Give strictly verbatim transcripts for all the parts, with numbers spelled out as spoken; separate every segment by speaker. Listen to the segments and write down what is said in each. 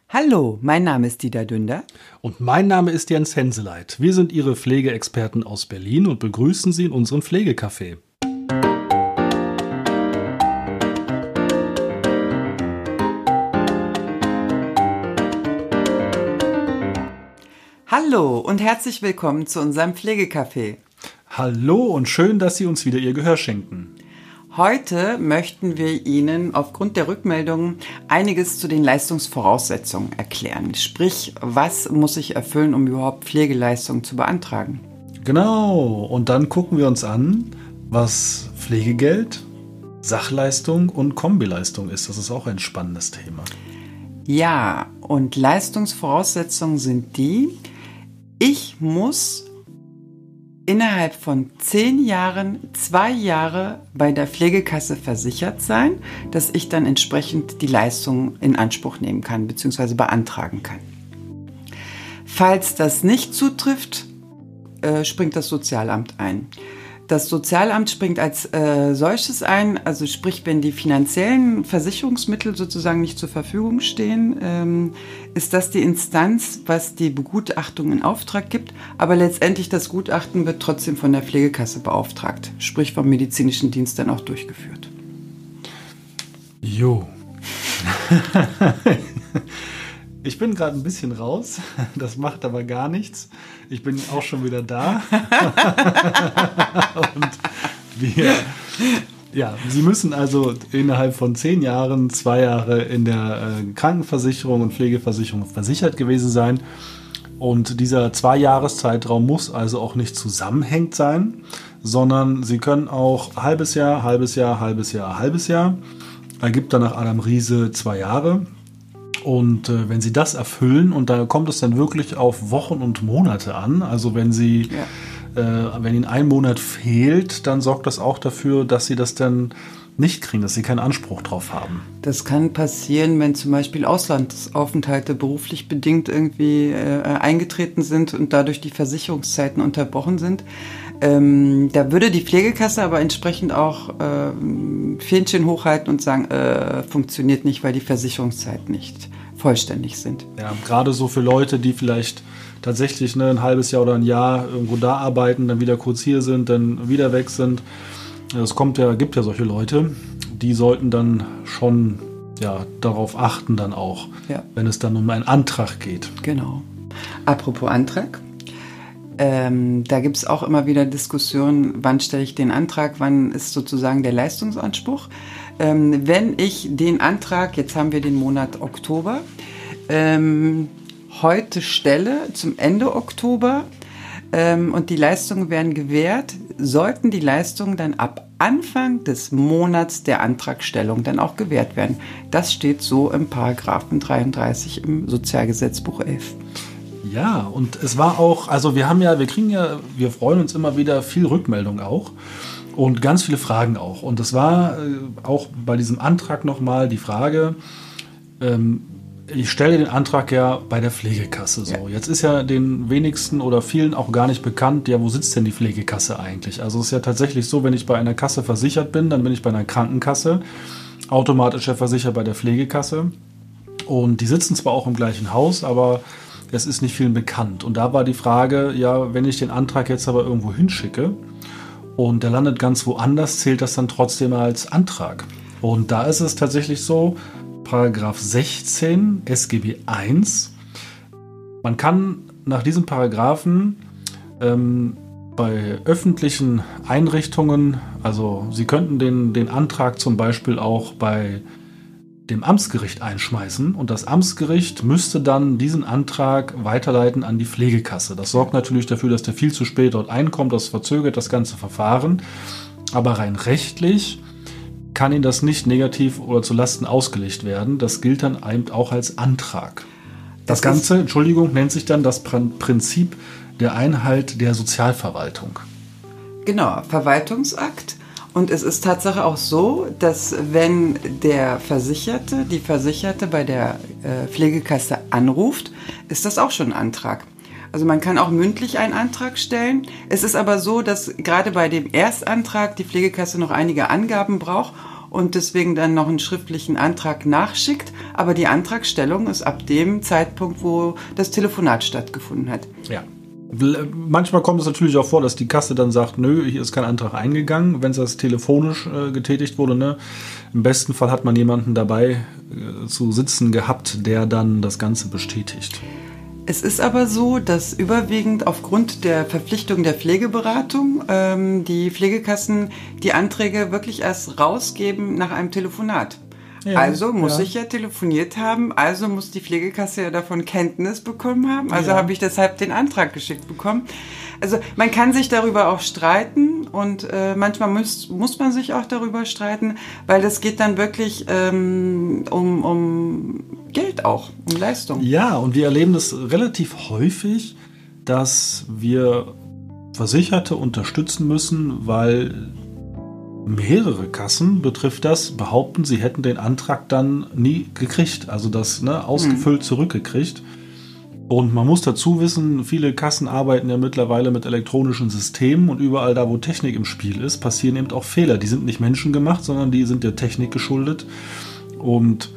Speaker 1: Hallo, mein Name ist Dieter Dünder.
Speaker 2: Und mein Name ist Jens Henseleit. Wir sind Ihre Pflegeexperten aus Berlin und begrüßen Sie in unserem Pflegecafé.
Speaker 1: Hallo und herzlich willkommen zu unserem Pflegecafé.
Speaker 2: Hallo und schön, dass Sie uns wieder Ihr Gehör schenken.
Speaker 1: Heute möchten wir Ihnen aufgrund der Rückmeldungen einiges zu den Leistungsvoraussetzungen erklären. Sprich, was muss ich erfüllen, um überhaupt Pflegeleistungen zu beantragen?
Speaker 2: Genau, und dann gucken wir uns an, was Pflegegeld, Sachleistung und Kombileistung ist. Das ist auch ein spannendes Thema.
Speaker 1: Ja, und Leistungsvoraussetzungen sind die, ich muss innerhalb von zehn Jahren zwei Jahre bei der Pflegekasse versichert sein, dass ich dann entsprechend die Leistung in Anspruch nehmen kann bzw. beantragen kann. Falls das nicht zutrifft, äh, springt das Sozialamt ein. Das Sozialamt springt als äh, solches ein, also sprich, wenn die finanziellen Versicherungsmittel sozusagen nicht zur Verfügung stehen, ähm, ist das die Instanz, was die Begutachtung in Auftrag gibt, aber letztendlich das Gutachten wird trotzdem von der Pflegekasse beauftragt, sprich vom medizinischen Dienst dann auch durchgeführt.
Speaker 2: Jo. Ich bin gerade ein bisschen raus, das macht aber gar nichts. Ich bin auch schon wieder da. Und wir, ja, Sie müssen also innerhalb von zehn Jahren, zwei Jahre in der äh, Krankenversicherung und Pflegeversicherung versichert gewesen sein. Und dieser Zwei-Jahres-Zeitraum muss also auch nicht zusammenhängend sein, sondern Sie können auch halbes Jahr, halbes Jahr, halbes Jahr, halbes Jahr. Ergibt dann nach Adam Riese zwei Jahre. Und äh, wenn Sie das erfüllen, und da kommt es dann wirklich auf Wochen und Monate an, also wenn Sie, ja. äh, wenn Ihnen ein Monat fehlt, dann sorgt das auch dafür, dass Sie das dann nicht kriegen, dass Sie keinen Anspruch drauf haben.
Speaker 1: Das kann passieren, wenn zum Beispiel Auslandsaufenthalte beruflich bedingt irgendwie äh, eingetreten sind und dadurch die Versicherungszeiten unterbrochen sind. Ähm, da würde die Pflegekasse aber entsprechend auch äh, Fähnchen hochhalten und sagen, äh, funktioniert nicht, weil die Versicherungszeiten nicht vollständig sind.
Speaker 2: Ja, gerade so für Leute, die vielleicht tatsächlich ne, ein halbes Jahr oder ein Jahr irgendwo da arbeiten, dann wieder kurz hier sind, dann wieder weg sind. Es kommt ja, gibt ja solche Leute, die sollten dann schon ja, darauf achten dann auch, ja. wenn es dann um einen Antrag geht.
Speaker 1: Genau. Apropos Antrag. Ähm, da gibt es auch immer wieder Diskussionen, wann stelle ich den Antrag, wann ist sozusagen der Leistungsanspruch. Ähm, wenn ich den Antrag, jetzt haben wir den Monat Oktober, ähm, heute stelle, zum Ende Oktober, ähm, und die Leistungen werden gewährt, sollten die Leistungen dann ab Anfang des Monats der Antragstellung dann auch gewährt werden. Das steht so im Paragraphen dreiunddreißig im Sozialgesetzbuch elf.
Speaker 2: Ja, und es war auch, also wir haben ja, wir kriegen ja, wir freuen uns immer wieder viel Rückmeldung auch und ganz viele Fragen auch. Und es war äh, auch bei diesem Antrag nochmal die Frage, ähm, ich stelle den Antrag ja bei der Pflegekasse so. Ja. Jetzt ist ja den wenigsten oder vielen auch gar nicht bekannt, ja, wo sitzt denn die Pflegekasse eigentlich? Also es ist ja tatsächlich so, wenn ich bei einer Kasse versichert bin, dann bin ich bei einer Krankenkasse, automatisch ja versichert bei der Pflegekasse. Und die sitzen zwar auch im gleichen Haus, aber es ist nicht vielen bekannt. Und da war die Frage, ja, wenn ich den Antrag jetzt aber irgendwo hinschicke und der landet ganz woanders, zählt das dann trotzdem als Antrag. Und da ist es tatsächlich so, Paragraph sechzehn S G B eins, man kann nach diesem Paragraphen ähm, bei öffentlichen Einrichtungen, also Sie könnten den, den Antrag zum Beispiel auch bei dem Amtsgericht einschmeißen und das Amtsgericht müsste dann diesen Antrag weiterleiten an die Pflegekasse. Das sorgt natürlich dafür, dass der viel zu spät dort einkommt, das verzögert das ganze Verfahren, aber rein rechtlich kann Ihnen das nicht negativ oder zu Lasten ausgelegt werden. Das gilt dann eben auch als Antrag. Das, das Ganze, Entschuldigung, nennt sich dann das Prinzip der Einhalt der Sozialverwaltung.
Speaker 1: Genau, Verwaltungsakt. Und es ist Tatsache auch so, dass wenn der Versicherte, die Versicherte bei der äh, Pflegekasse anruft, ist das auch schon ein Antrag. Also man kann auch mündlich einen Antrag stellen. Es ist aber so, dass gerade bei dem Erstantrag die Pflegekasse noch einige Angaben braucht und deswegen dann noch einen schriftlichen Antrag nachschickt. Aber die Antragstellung ist ab dem Zeitpunkt, wo das Telefonat stattgefunden hat.
Speaker 2: Ja. Manchmal kommt es natürlich auch vor, dass die Kasse dann sagt, nö, hier ist kein Antrag eingegangen, wenn es das telefonisch äh, getätigt wurde. Ne? Im besten Fall hat man jemanden dabei äh, zu sitzen gehabt, der dann das Ganze bestätigt.
Speaker 1: Es ist aber so, dass überwiegend aufgrund der Verpflichtung der Pflegeberatung ähm, die Pflegekassen die Anträge wirklich erst rausgeben nach einem Telefonat. Ja, also muss ja. ich ja telefoniert haben, also muss die Pflegekasse ja davon Kenntnis bekommen haben, also ja. habe ich deshalb den Antrag geschickt bekommen. Also man kann sich darüber auch streiten und äh, manchmal muss, muss man sich auch darüber streiten, weil das geht dann wirklich ähm, um, um Geld auch, um Leistung.
Speaker 2: Ja, und wir erleben das relativ häufig, dass wir Versicherte unterstützen müssen, weil mehrere Kassen betrifft das, behaupten, sie hätten den Antrag dann nie gekriegt, also das ne, ausgefüllt zurückgekriegt. Und man muss dazu wissen, viele Kassen arbeiten ja mittlerweile mit elektronischen Systemen und überall da, wo Technik im Spiel ist, passieren eben auch Fehler. Die sind nicht menschengemacht, sondern die sind der Technik geschuldet. Und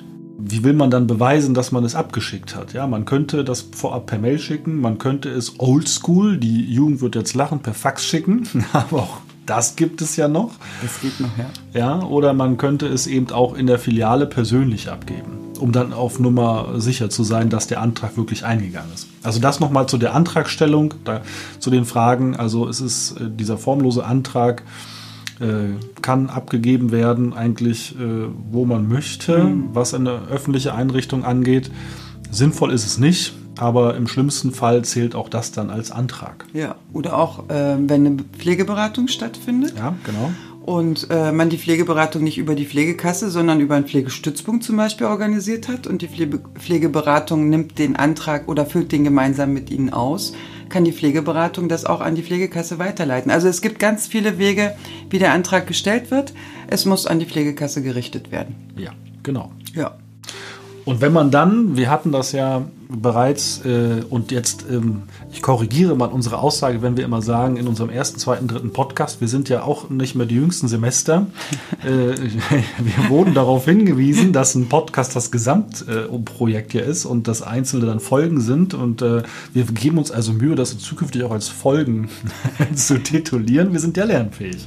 Speaker 2: wie will man dann beweisen, dass man es abgeschickt hat? Ja, man könnte das vorab per Mail schicken, man könnte es oldschool, die Jugend wird jetzt lachen, per Fax schicken, aber auch das gibt es ja noch.
Speaker 1: Das geht noch, ja.
Speaker 2: Ja, oder man könnte es eben auch in der Filiale persönlich abgeben, um dann auf Nummer sicher zu sein, dass der Antrag wirklich eingegangen ist. Also das nochmal zu der Antragstellung, da, zu den Fragen. Also es ist äh, dieser formlose Antrag äh, kann abgegeben werden, eigentlich äh, wo man möchte, mhm. was eine öffentliche Einrichtung angeht. Sinnvoll ist es nicht. Aber im schlimmsten Fall zählt auch das dann als Antrag.
Speaker 1: Ja, oder auch, äh, wenn eine Pflegeberatung stattfindet.
Speaker 2: Ja, genau.
Speaker 1: Und äh, man die Pflegeberatung nicht über die Pflegekasse, sondern über einen Pflegestützpunkt zum Beispiel organisiert hat und die Pflege- Pflegeberatung nimmt den Antrag oder füllt den gemeinsam mit Ihnen aus, kann die Pflegeberatung das auch an die Pflegekasse weiterleiten. Also es gibt ganz viele Wege, wie der Antrag gestellt wird. Es muss an die Pflegekasse gerichtet werden.
Speaker 2: Ja, genau.
Speaker 1: Ja.
Speaker 2: Und wenn man dann, wir hatten das ja bereits, äh, und jetzt, ähm, ich korrigiere mal unsere Aussage, wenn wir immer sagen, in unserem ersten, zweiten, dritten Podcast, wir sind ja auch nicht mehr die jüngsten Semester. äh, wir wurden darauf hingewiesen, dass ein Podcast das Gesamtprojekt äh, hier ist und dass einzelne dann Folgen sind. Und äh, wir geben uns also Mühe, das zukünftig auch als Folgen zu titulieren. Wir sind ja lernfähig.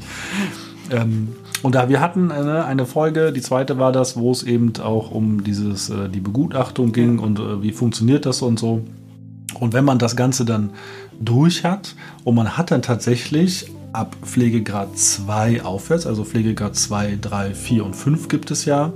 Speaker 2: Ähm, Und da wir hatten eine, eine Folge, die zweite war das, wo es eben auch um dieses äh, die Begutachtung ging und äh, wie funktioniert das und so. Und wenn man das Ganze dann durch hat und man hat dann tatsächlich ab Pflegegrad zwei aufwärts, also Pflegegrad zwei, drei, vier und fünf gibt es ja,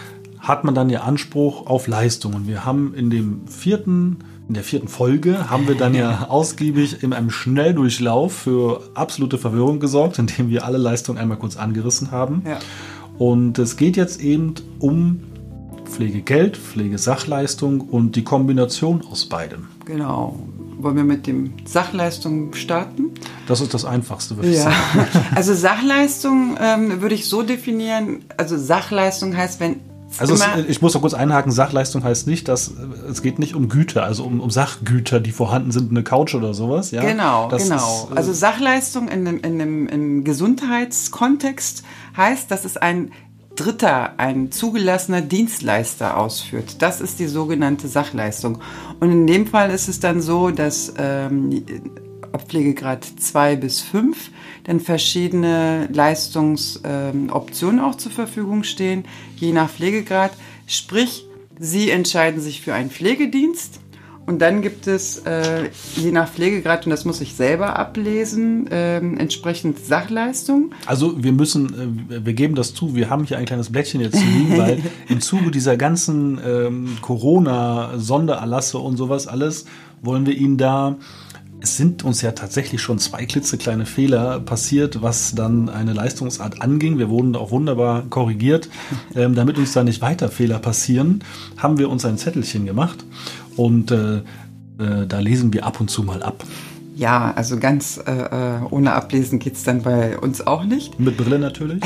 Speaker 2: hat man dann ja Anspruch auf Leistungen. Wir haben in dem vierten In der vierten Folge haben wir dann ja ausgiebig in einem Schnelldurchlauf für absolute Verwirrung gesorgt, indem wir alle Leistungen einmal kurz angerissen haben. Ja. Und es geht jetzt eben um Pflegegeld, Pflegesachleistung und die Kombination aus beidem.
Speaker 1: Genau. Wollen wir mit dem Sachleistung starten?
Speaker 2: Das ist das Einfachste, würde ich
Speaker 1: ja.
Speaker 2: sagen.
Speaker 1: Also Sachleistung ähm, würde ich so definieren, also Sachleistung heißt, wenn
Speaker 2: Also es, ich muss noch kurz einhaken, Sachleistung heißt nicht, dass es geht nicht um Güter, also um, um Sachgüter, die vorhanden sind, eine Couch oder sowas. Ja?
Speaker 1: Genau,
Speaker 2: das
Speaker 1: genau.
Speaker 2: Ist, äh,
Speaker 1: also Sachleistung in dem, in dem, im Gesundheitskontext heißt, dass es ein Dritter, ein zugelassener Dienstleister ausführt. Das ist die sogenannte Sachleistung. Und in dem Fall ist es dann so, dass ähm, ab Pflegegrad zwei bis fünf dann verschiedene Leistungsoptionen ähm, auch zur Verfügung stehen, je nach Pflegegrad. Sprich, Sie entscheiden sich für einen Pflegedienst und dann gibt es äh, je nach Pflegegrad, und das muss ich selber ablesen, äh, entsprechend Sachleistungen.
Speaker 2: Also wir müssen, äh, wir geben das zu, wir haben hier ein kleines Blättchen jetzt liegen, weil im Zuge dieser ganzen ähm, Corona-Sondererlasse und sowas alles wollen wir Ihnen da... Es sind uns ja tatsächlich schon zwei klitzekleine Fehler passiert, was dann eine Leistungsart anging. Wir wurden auch wunderbar korrigiert. Ähm, damit uns da nicht weiter Fehler passieren, haben wir uns ein Zettelchen gemacht und äh, äh, da lesen wir ab und zu mal ab.
Speaker 1: Ja, also ganz äh, ohne Ablesen geht's dann bei uns auch nicht.
Speaker 2: Mit Brille natürlich.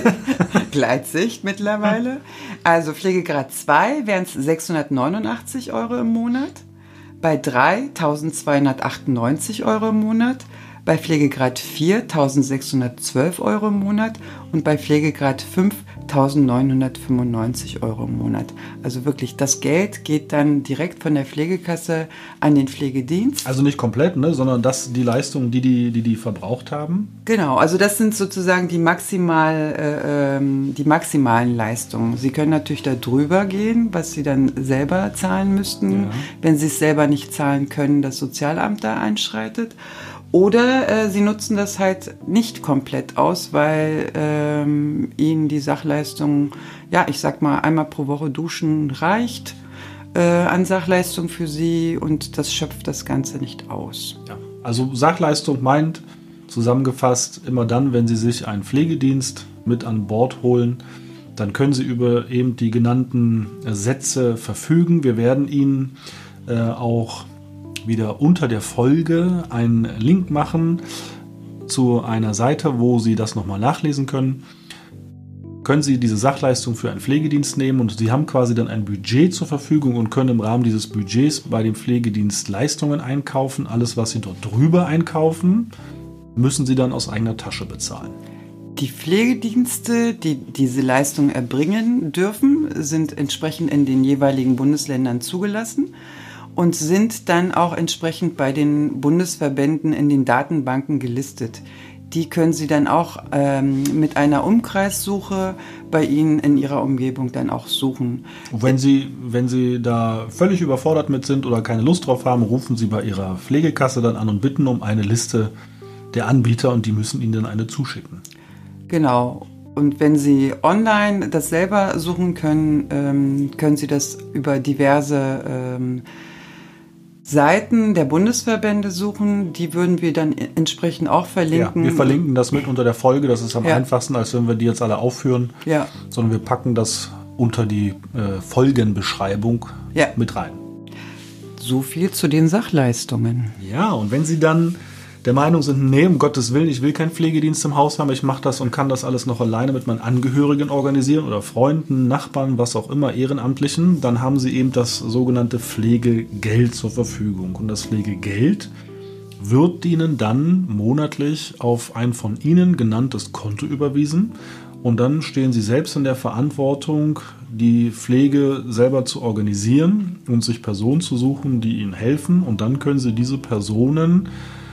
Speaker 1: Gleitsicht mittlerweile. Also Pflegegrad zwei wären es sechshundertneunundachtzig Euro im Monat. Bei drei eintausendzweihundertachtundneunzig Euro im Monat, bei Pflegegrad vier eintausendsechshundertzwölf Euro im Monat und bei Pflegegrad fünf eintausendneunhundertfünfundneunzig Euro im Monat. Also wirklich, das Geld geht dann direkt von der Pflegekasse an den Pflegedienst.
Speaker 2: Also nicht komplett, ne, sondern das die Leistungen, die die, die die verbraucht haben?
Speaker 1: Genau, also das sind sozusagen die, maximal, äh, ähm, die maximalen Leistungen. Sie können natürlich da drüber gehen, was Sie dann selber zahlen müssten. Ja. Wenn Sie es selber nicht zahlen können, das Sozialamt da einschreitet. Oder äh, sie nutzen das halt nicht komplett aus, weil ähm, ihnen die Sachleistung, ja, ich sag mal, einmal pro Woche duschen reicht äh, an Sachleistung für sie und das schöpft das Ganze nicht aus.
Speaker 2: Ja. Also Sachleistung meint, zusammengefasst, immer dann, wenn Sie sich einen Pflegedienst mit an Bord holen, dann können Sie über eben die genannten Sätze verfügen. Wir werden Ihnen äh, auch wieder unter der Folge einen Link machen zu einer Seite, wo Sie das nochmal nachlesen können. Können Sie diese Sachleistung für einen Pflegedienst nehmen und Sie haben quasi dann ein Budget zur Verfügung und können im Rahmen dieses Budgets bei dem Pflegedienst Leistungen einkaufen. Alles, was Sie dort drüber einkaufen, müssen Sie dann aus eigener Tasche bezahlen.
Speaker 1: Die Pflegedienste, die diese Leistung erbringen dürfen, sind entsprechend in den jeweiligen Bundesländern zugelassen und sind dann auch entsprechend bei den Bundesverbänden in den Datenbanken gelistet. Die können Sie dann auch ähm, mit einer Umkreissuche bei Ihnen in Ihrer Umgebung dann auch suchen.
Speaker 2: Und wenn Sie, wenn Sie da völlig überfordert mit sind oder keine Lust drauf haben, rufen Sie bei Ihrer Pflegekasse dann an und bitten um eine Liste der Anbieter und die müssen Ihnen dann eine zuschicken.
Speaker 1: Genau. Und wenn Sie online das selber suchen können, ähm, können Sie das über diverse ähm, Seiten der Bundesverbände suchen, die würden wir dann entsprechend auch verlinken.
Speaker 2: Ja, wir verlinken das mit unter der Folge, das ist am
Speaker 1: ja.
Speaker 2: einfachsten, als wenn wir die jetzt alle aufführen,
Speaker 1: ja.
Speaker 2: sondern wir packen das unter die äh, Folgenbeschreibung
Speaker 1: ja.
Speaker 2: mit rein.
Speaker 1: So viel zu den Sachleistungen.
Speaker 2: Ja, und wenn Sie dann der Meinung sind, nee, um Gottes Willen, ich will keinen Pflegedienst im Haus haben, ich mache das und kann das alles noch alleine mit meinen Angehörigen organisieren oder Freunden, Nachbarn, was auch immer, Ehrenamtlichen, dann haben Sie eben das sogenannte Pflegegeld zur Verfügung. Und das Pflegegeld wird Ihnen dann monatlich auf ein von Ihnen genanntes Konto überwiesen und dann stehen Sie selbst in der Verantwortung, die Pflege selber zu organisieren und sich Personen zu suchen, die Ihnen helfen und dann können Sie diese Personen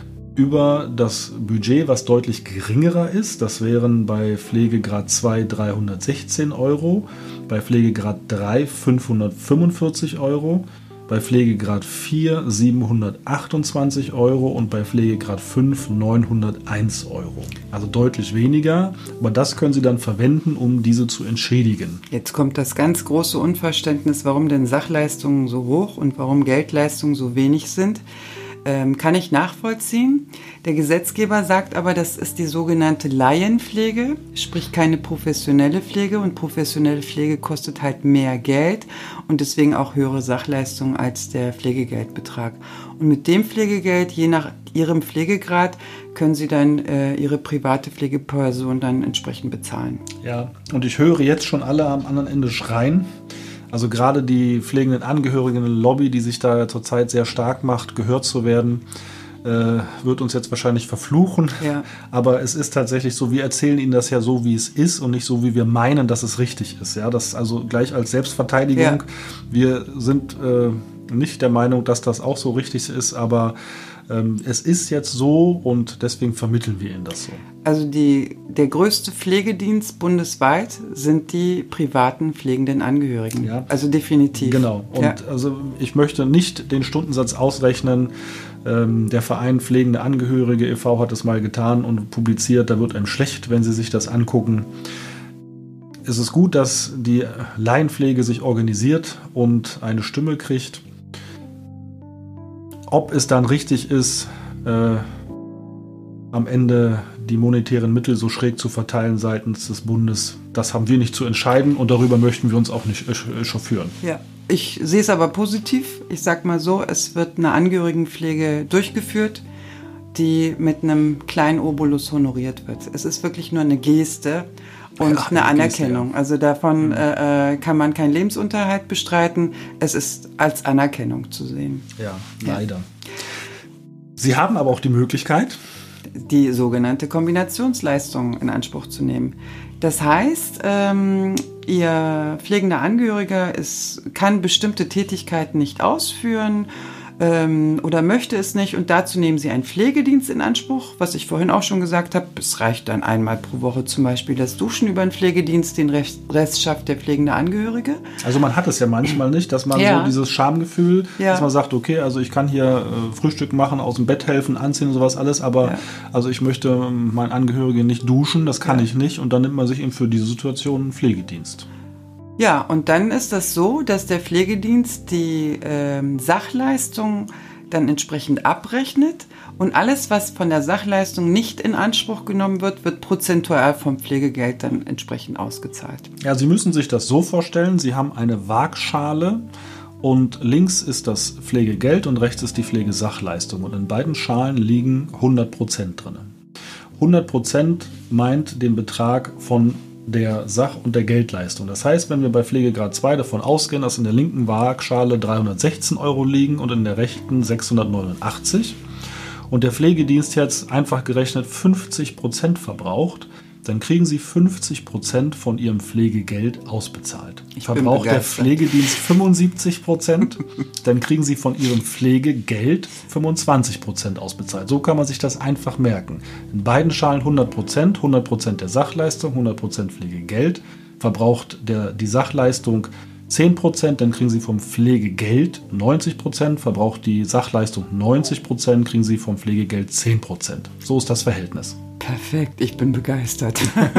Speaker 2: über das Budget, was deutlich geringerer ist, das wären bei Pflegegrad zwei dreihundertsechzehn Euro, bei Pflegegrad drei fünfhundertfünfundvierzig Euro, bei Pflegegrad vier siebenhundertachtundzwanzig Euro und bei Pflegegrad fünf neunhunderteins Euro. Also deutlich weniger, aber das können Sie dann verwenden, um diese zu entschädigen.
Speaker 1: Jetzt kommt das ganz große Unverständnis, warum denn Sachleistungen so hoch und warum Geldleistungen so wenig sind. Ähm, kann ich nachvollziehen. Der Gesetzgeber sagt aber, das ist die sogenannte Laienpflege, sprich keine professionelle Pflege und professionelle Pflege kostet halt mehr Geld und deswegen auch höhere Sachleistungen als der Pflegegeldbetrag. Und mit dem Pflegegeld, je nach Ihrem Pflegegrad, können Sie dann äh, Ihre private Pflegeperson dann entsprechend bezahlen.
Speaker 2: Ja, und ich höre jetzt schon alle am anderen Ende schreien. Also gerade die pflegenden Angehörigen Lobby, die sich da zurzeit sehr stark macht, gehört zu werden, äh, wird uns jetzt wahrscheinlich verfluchen.
Speaker 1: Ja.
Speaker 2: Aber es ist tatsächlich so, wir erzählen Ihnen das ja so, wie es ist und nicht so, wie wir meinen, dass es richtig ist. Ja, das also gleich als Selbstverteidigung.
Speaker 1: Ja.
Speaker 2: Wir sind äh, nicht der Meinung, dass das auch so richtig ist, aber ähm, es ist jetzt so und deswegen vermitteln wir Ihnen das so.
Speaker 1: Also die, der größte Pflegedienst bundesweit sind die privaten pflegenden Angehörigen.
Speaker 2: Ja.
Speaker 1: Also definitiv.
Speaker 2: Genau. Und
Speaker 1: ja.
Speaker 2: also ich möchte nicht den Stundensatz ausrechnen. Ähm, der Verein Pflegende Angehörige e V hat es mal getan und publiziert. Da wird einem schlecht, wenn Sie sich das angucken. Es ist gut, dass die Laienpflege sich organisiert und eine Stimme kriegt. Ob es dann richtig ist, äh, am Ende die monetären Mittel so schräg zu verteilen seitens des Bundes, das haben wir nicht zu entscheiden und darüber möchten wir uns auch nicht echauffieren.
Speaker 1: Ja, ich sehe es aber positiv. Ich sag mal so, es wird eine Angehörigenpflege durchgeführt, die mit einem kleinen Obolus honoriert wird. Es ist wirklich nur eine Geste und ja, eine Anerkennung. Geste, ja. Also davon mhm. äh, kann man keinen Lebensunterhalt bestreiten. Es ist als Anerkennung zu sehen.
Speaker 2: Ja, leider. Ja. Sie haben aber auch die Möglichkeit,
Speaker 1: die sogenannte Kombinationsleistung in Anspruch zu nehmen. Das heißt, ähm, Ihr pflegender Angehöriger ist, kann bestimmte Tätigkeiten nicht ausführen ähm, oder möchte es nicht und dazu nehmen Sie einen Pflegedienst in Anspruch, was ich vorhin auch schon gesagt habe. Es reicht dann einmal pro Woche zum Beispiel das Duschen über einen Pflegedienst, den Rest, Rest schafft der pflegende Angehörige.
Speaker 2: Also man hat es ja manchmal nicht, dass man
Speaker 1: ja.
Speaker 2: so dieses Schamgefühl,
Speaker 1: ja.
Speaker 2: dass man sagt, okay, also ich kann hier äh, Frühstück machen, aus dem Bett helfen, anziehen und sowas alles, aber ja. also ich möchte meinen Angehörigen nicht duschen, das kann ja. ich nicht und dann nimmt man sich eben für diese Situation einen Pflegedienst.
Speaker 1: Ja, und dann ist das so, dass der Pflegedienst die ähm, Sachleistung dann entsprechend abrechnet und alles, was von der Sachleistung nicht in Anspruch genommen wird, wird prozentual vom Pflegegeld dann entsprechend ausgezahlt.
Speaker 2: Ja, Sie müssen sich das so vorstellen, Sie haben eine Waagschale und links ist das Pflegegeld und rechts ist die Pflegesachleistung und in beiden Schalen liegen hundert Prozent drin. hundert Prozent meint den Betrag von der Sach- und der Geldleistung. Das heißt, wenn wir bei Pflegegrad zwei davon ausgehen, dass in der linken Waagschale dreihundertsechzehn Euro liegen und in der rechten sechshundertneunundachtzig und der Pflegedienst jetzt einfach gerechnet fünfzig Prozent verbraucht, dann kriegen Sie fünfzig Prozent von Ihrem Pflegegeld ausbezahlt.
Speaker 1: Ich
Speaker 2: Verbraucht der Pflegedienst fünfundsiebzig Prozent, dann kriegen Sie von Ihrem Pflegegeld fünfundzwanzig Prozent ausbezahlt. So kann man sich das einfach merken. In beiden Schalen hundert Prozent, hundert Prozent der Sachleistung, hundert Prozent Pflegegeld. Verbraucht der, die Sachleistung zehn Prozent, dann kriegen Sie vom Pflegegeld neunzig Prozent. Verbraucht die Sachleistung neunzig Prozent, kriegen Sie vom Pflegegeld zehn Prozent. So ist das Verhältnis.
Speaker 1: Perfekt, ich bin begeistert.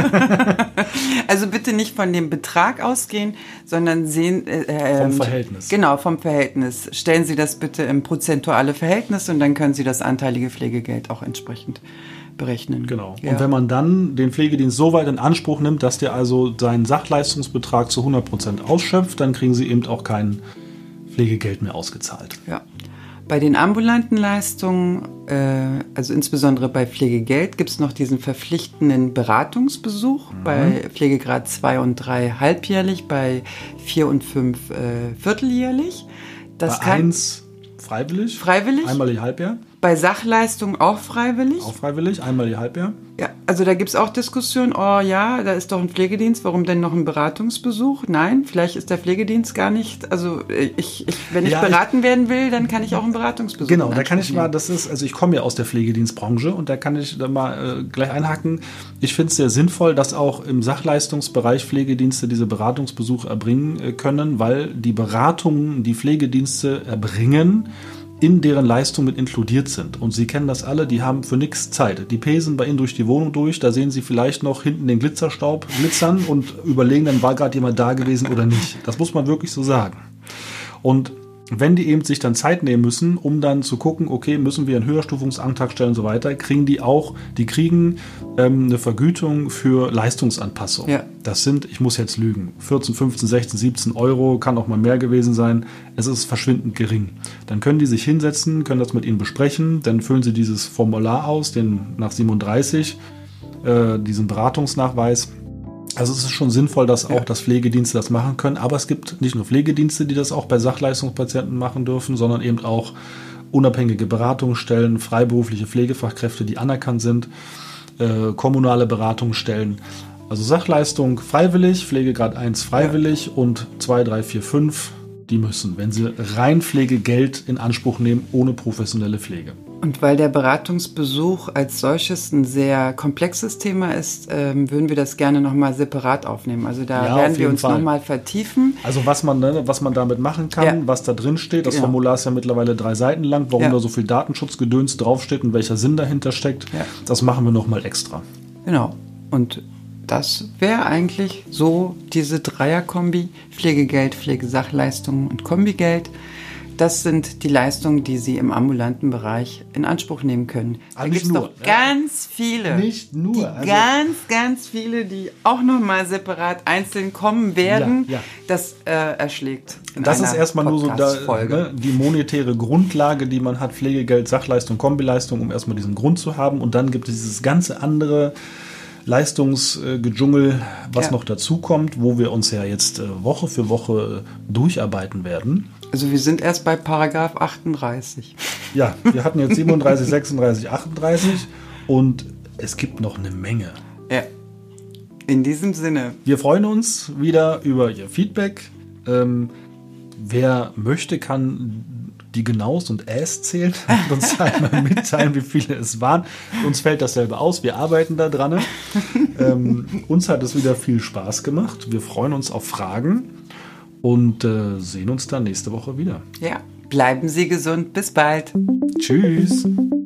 Speaker 1: Also bitte nicht von dem Betrag ausgehen, sondern sehen... Äh,
Speaker 2: vom Verhältnis.
Speaker 1: Genau, vom Verhältnis. Stellen Sie das bitte im prozentuale Verhältnis und dann können Sie das anteilige Pflegegeld auch entsprechend berechnen.
Speaker 2: Genau.
Speaker 1: Ja.
Speaker 2: Und wenn man dann den Pflegedienst so weit in Anspruch nimmt, dass der also seinen Sachleistungsbetrag zu hundert Prozent ausschöpft, dann kriegen Sie eben auch kein Pflegegeld mehr ausgezahlt.
Speaker 1: Ja. Bei den ambulanten Leistungen, äh, also insbesondere bei Pflegegeld, gibt es noch diesen verpflichtenden Beratungsbesuch, mhm. bei Pflegegrad zwei und drei halbjährlich, bei vier und fünf äh, vierteljährlich. Das
Speaker 2: bei
Speaker 1: kann
Speaker 2: eins freiwillig,
Speaker 1: freiwillig,
Speaker 2: einmal die Halbjahr.
Speaker 1: Bei Sachleistung auch freiwillig.
Speaker 2: Auch freiwillig, einmal die Halbjahr.
Speaker 1: Ja, also da gibt es auch Diskussionen, oh ja, da ist doch ein Pflegedienst, warum denn noch ein Beratungsbesuch? Nein, vielleicht ist der Pflegedienst gar nicht, also ich, ich, wenn ich ja, beraten ich, werden will, dann kann ich auch einen Beratungsbesuch
Speaker 2: Genau, da kann ich mal, das ist, also ich komme ja aus der Pflegedienstbranche und da kann ich da mal äh, gleich einhaken. Ich finde es sehr sinnvoll, dass auch im Sachleistungsbereich Pflegedienste diese Beratungsbesuche erbringen äh, können, weil die Beratungen, die Pflegedienste erbringen, in deren Leistung mit inkludiert sind. Und Sie kennen das alle, die haben für nichts Zeit. Die pesen bei Ihnen durch die Wohnung durch, da sehen Sie vielleicht noch hinten den Glitzerstaub glitzern und überlegen, dann war gerade jemand da gewesen oder nicht. Das muss man wirklich so sagen. Und wenn die eben sich dann Zeit nehmen müssen, um dann zu gucken, okay, müssen wir einen Höherstufungsantrag stellen und so weiter, kriegen die auch, die kriegen ähm, eine Vergütung für Leistungsanpassung. Ja. Das sind, ich muss jetzt lügen, vierzehn, fünfzehn, sechzehn, siebzehn Euro, kann auch mal mehr gewesen sein. Es ist verschwindend gering. Dann können die sich hinsetzen, können das mit ihnen besprechen, dann füllen sie dieses Formular aus, den nach siebenunddreißig, äh, diesen Beratungsnachweis. Also es ist schon sinnvoll, dass auch ja. das Pflegedienste das machen können, aber es gibt nicht nur Pflegedienste, die das auch bei Sachleistungspatienten machen dürfen, sondern eben auch unabhängige Beratungsstellen, freiberufliche Pflegefachkräfte, die anerkannt sind, äh, kommunale Beratungsstellen. Also Sachleistung freiwillig, Pflegegrad eins freiwillig ja. und zwei, drei, vier, fünf, die müssen, wenn sie rein Pflegegeld in Anspruch nehmen, ohne professionelle Pflege.
Speaker 1: Und weil der Beratungsbesuch als solches ein sehr komplexes Thema ist, ähm, würden wir das gerne nochmal separat aufnehmen. Also da ja, werden wir uns nochmal vertiefen.
Speaker 2: Also was man, ne, was man damit machen kann, ja. was da drin steht. Das ja. Formular ist ja mittlerweile drei Seiten lang, warum ja. da so viel Datenschutzgedöns draufsteht und welcher Sinn dahinter steckt. Ja. Das machen wir nochmal extra.
Speaker 1: Genau. Und das wäre eigentlich so diese Dreierkombi, Pflegegeld, Pflegesachleistungen und Kombigeld. Das sind die Leistungen, die Sie im ambulanten Bereich in Anspruch nehmen können. Da gibt es doch ja. ganz viele.
Speaker 2: Nicht nur.
Speaker 1: Die
Speaker 2: also
Speaker 1: ganz, ganz viele, die auch nochmal separat einzeln kommen werden. Ja, ja. Das äh, erschlägt in
Speaker 2: Das
Speaker 1: einer
Speaker 2: ist erstmal nur so da, ne, die monetäre Grundlage, die man hat. Pflegegeld, Sachleistung, Kombileistung, um erstmal diesen Grund zu haben. Und dann gibt es dieses ganze andere Leistungsgedschungel, was ja. noch dazu kommt, wo wir uns ja jetzt Woche für Woche durcharbeiten werden.
Speaker 1: Also wir sind erst bei Paragraph achtunddreißig.
Speaker 2: Ja, wir hatten jetzt siebenunddreißig, sechsunddreißig, achtunddreißig Und es gibt noch eine Menge.
Speaker 1: Ja. In diesem Sinne.
Speaker 2: Wir freuen uns wieder über Ihr Feedback. Ähm, wer möchte, kann die Genaus und Äs zählen und uns einmal mitteilen, wie viele es waren. Uns fällt dasselbe aus. Wir arbeiten da dran. ähm, uns hat es wieder viel Spaß gemacht. Wir freuen uns auf Fragen und äh, sehen uns dann nächste Woche wieder.
Speaker 1: Ja, bleiben Sie gesund. Bis bald.
Speaker 2: Tschüss.